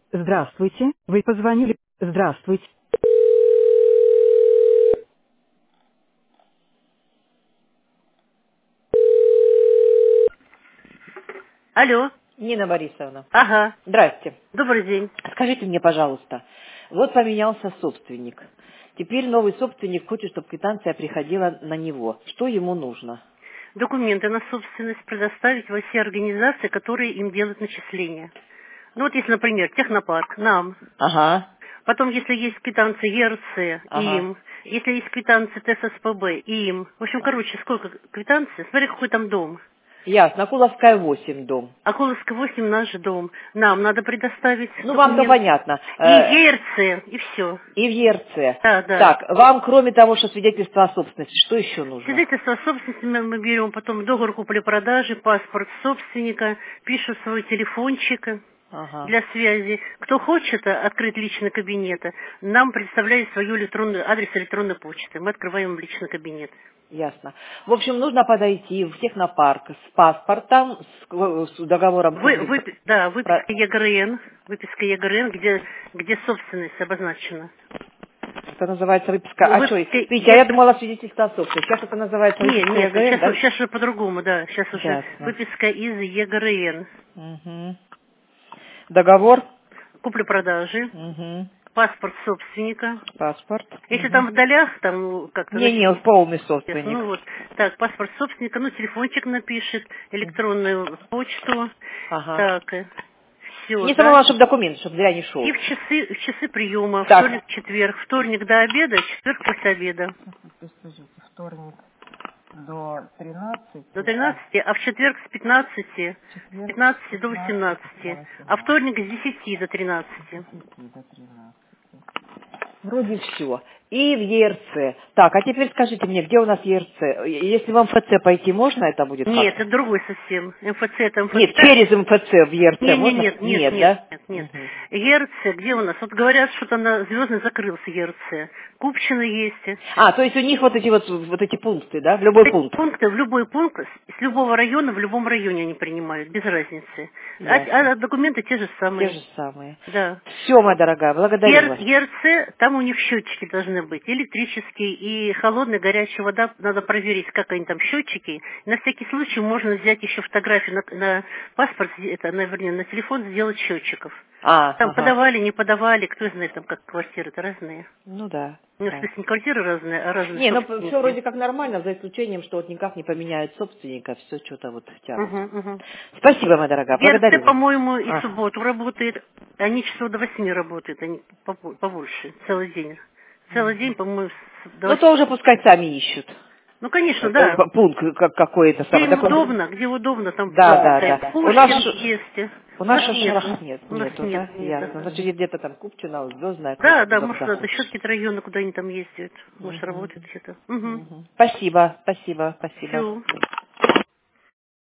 Здравствуйте, вы позвонили. Здравствуйте. Алло. Нина Борисовна, Ага. здрасте. Добрый день. Скажите мне, пожалуйста, вот поменялся собственник. Теперь новый собственник хочет, чтобы квитанция приходила на него. Что ему нужно? Документы на собственность предоставить во все организации, которые им делают начисления. Ну вот если, например, Технопарк, нам. Ага, Потом, если есть квитанции ЕРЦ, ага. им. Если есть квитанции ТССПБ, им. В общем, короче, сколько квитанций? Смотри, какой там дом. Ясно. Куловская 8 дом. Акуловская 8 наш дом. Нам надо предоставить Ну, вам-то документ. понятно. И ЕРЦ, и все. И в ЕРЦ. Да, да. Так, вам, кроме того, что свидетельство о собственности, что еще нужно? Свидетельство о собственности мы берем, потом договор купли-продажи, паспорт собственника, пишем свой телефончик Ага. для связи. Кто хочет открыть личный кабинет, нам представляет свою электронную, адрес электронной почты. Мы открываем личный кабинет. Ясно. В общем, нужно подойти в технопарк с паспортом, с договором про- Выписка ЕГРН, где собственность обозначена. это называется выписка. А что? Выписка Видите, а я думала свидетельство о собственности. Сейчас это называется Нет, выписка нет, ЕГРН, да? сейчас уже по-другому, да. Сейчас уже Ясно. выписка из ЕГРН. Угу. Договор? Купли-продажи. Угу. Паспорт собственника. Паспорт? Если Угу. там в долях, там как-то Не, написано. полный собственник. Ну вот, так, паспорт собственника, ну, телефончик напишет, электронную почту, Ага. так, все, Не да. самого, чтобы документ, чтобы зря не шел. И в часы приема, Так. вторник, четверг, вторник до обеда, четверг после обеда. Вторник до 13, До 13, а в четверг с 15, с четверг 15 до 15 до 18, а 18. вторник с 10 до 13. До 13. Вроде все. И в ЕРЦ. Так, а теперь скажите мне, где у нас ЕРЦ? Если в МФЦ пойти, можно это будет Нет, как-то? это другой совсем. МФЦ это Нет, МФЦ. через МФЦ в ЕРЦ Нет, нет, можно? нет, нет, Нет, нет, да? нет, нет. Мгм. ЕРЦ, где у нас? Вот говорят, что там на Звездный закрылся ЕРЦ. Купчино есть. А, то есть у них вот эти пункты, да? В любой Эти пункт. пункты в любой пункт, с любого района, в любом районе они принимают, без разницы. Ясно. А документы те же Те самые. же самые. Да. Все, моя дорогая, благодарю вас. ЕРЦ, там у них счетчики должны быть, электрические и холодная, горячая вода, надо проверить, как они там счетчики. На всякий случай можно взять еще фотографию на паспорт, вернее, на телефон сделать счетчиков. Там Ага. подавали, не подавали, кто знает, там как квартиры-то разные. Ну да. Ну, в Да. смысле, не квартиры разные, а разные Не, ну собственники. все вроде как нормально, за исключением, что вот никак не поменяют собственника, все что-то вот тянут. Угу, угу. Спасибо, моя дорогая, благодарю ЕРЦ, вас. по-моему, и в А. субботу работает. Они часов до 8 работают, они побольше, целый день. Целый день, Мгм. по-моему, до Ну 8. то уже пускай сами ищут. Ну, конечно, да. Пункт какой-то Где самый. им Такой. где удобно, там Да, да, стоит. да. У нас Пушкин есть. у У нас нас нету. шашрах нет, У нас нету, нет, да? нет. Ясно. Да, Значит, где-то там Купчино, Звездная, да, куда да, может, это заходишь. еще какие-то районы, куда они там ездят. Может, Мгм. работают где-то. Угу. Мгм. Спасибо, спасибо, спасибо. Все.